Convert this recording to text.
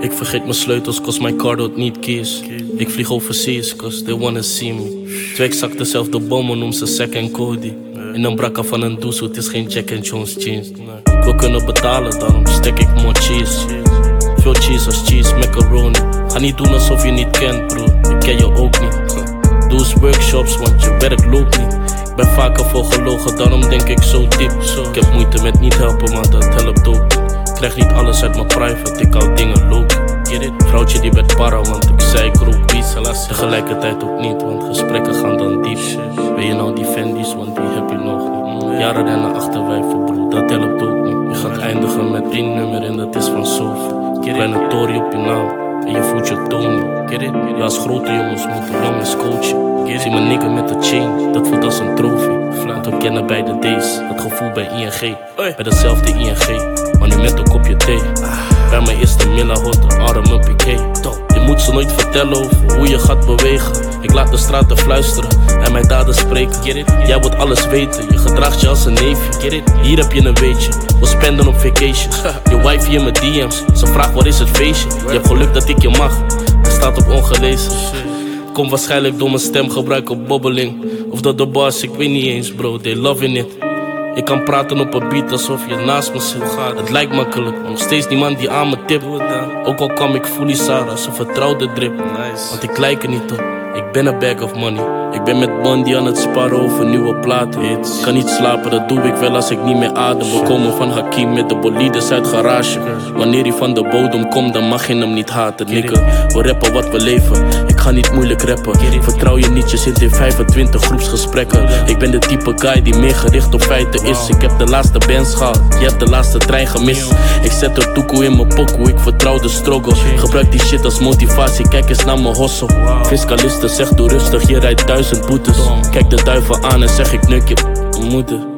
Ik vergeet mijn sleutels, cause my car doet niet keys. Ik vlieg overseas, cause they wanna see me. Twee exact dezelfde bommen, noem ze Zack en Cody. In een brakka van een doezel, het is geen Jack and Jones jeans. Ik wil kunnen betalen, daarom stek ik more cheese. Veel cheese als cheese, macaroni. Ga niet doen alsof je niet kent, bro. Ik ken je ook niet. Doe eens workshops, want je werk loopt niet. Ik ben vaker voor gelogen, daarom denk ik zo diep. Ik heb moeite met niet helpen, maar dat helpt ook. Ik krijg niet alles uit mijn private, ik hou dingen lopen. Vrouwtje die werd para, want ik zei ik rook wies. Tegelijkertijd ook niet, want gesprekken gaan dan diep. Ben je nou die Fendi's, want die heb je nog niet. Jaren rennen achterwijven, bro, dat helpt ook niet. Je gaat eindigen met 1 nummer en dat is van Sof. Kleine Tory op je naam en je voelt je toon. Ja, als grote jongens moeten jongens coachen. Zie mijn nigger met de chain, dat voelt als een trofee. Want we kennen beide D's, het gevoel bij ING. Bij dezelfde ING, maar nu met een kopje thee. Bij mijn eerste Milla hot, arm op Piqué. Je moet ze nooit vertellen over hoe je gaat bewegen. Ik laat de straten fluisteren en mijn daden spreken. Jij wilt alles weten, je gedraagt je als een neefje. Hier heb je een weetje, we spenden op vacations. Je wifey in mijn DM's, ze vraagt waar is het feestje. Je hebt geluk dat ik je mag, hij staat op ongelezen. Komt waarschijnlijk door mijn stemgebruik op bobbeling. Of door de bars, ik weet niet eens bro, they loving it. Ik kan praten op een beat alsof je naast me zit. Het lijkt makkelijk, maar nog steeds niemand die aan me tipt. Ook al kwam ik fully Sarah, ze vertrouwde drip. Want ik lijk er niet op, ik ben een bag of money. Ik ben met Bondi aan het sparren over nieuwe platen. Ik kan niet slapen, dat doe ik wel als ik niet meer adem. We komen van Hakim met de bolides uit garage. Wanneer hij van de bodem komt, dan mag je hem niet haten. Nikke, we rappen wat we leven, ik ga niet moeilijk rappen. Vertrouw je niet, je zit in 25 groepsgesprekken. Ik ben de type guy die meer gericht op feiten is. Ik heb de laatste bands gehad, je hebt de laatste trein gemist. Ik zet er toekoe in mijn pokoe, ik vertrouw de struggle. Gebruik die shit als motivatie, kijk eens naar mijn hustle. Fiscalisten zegt doe rustig, je rijdt 1000 boetes. Kijk de duivel aan en zeg ik neuk je moeder.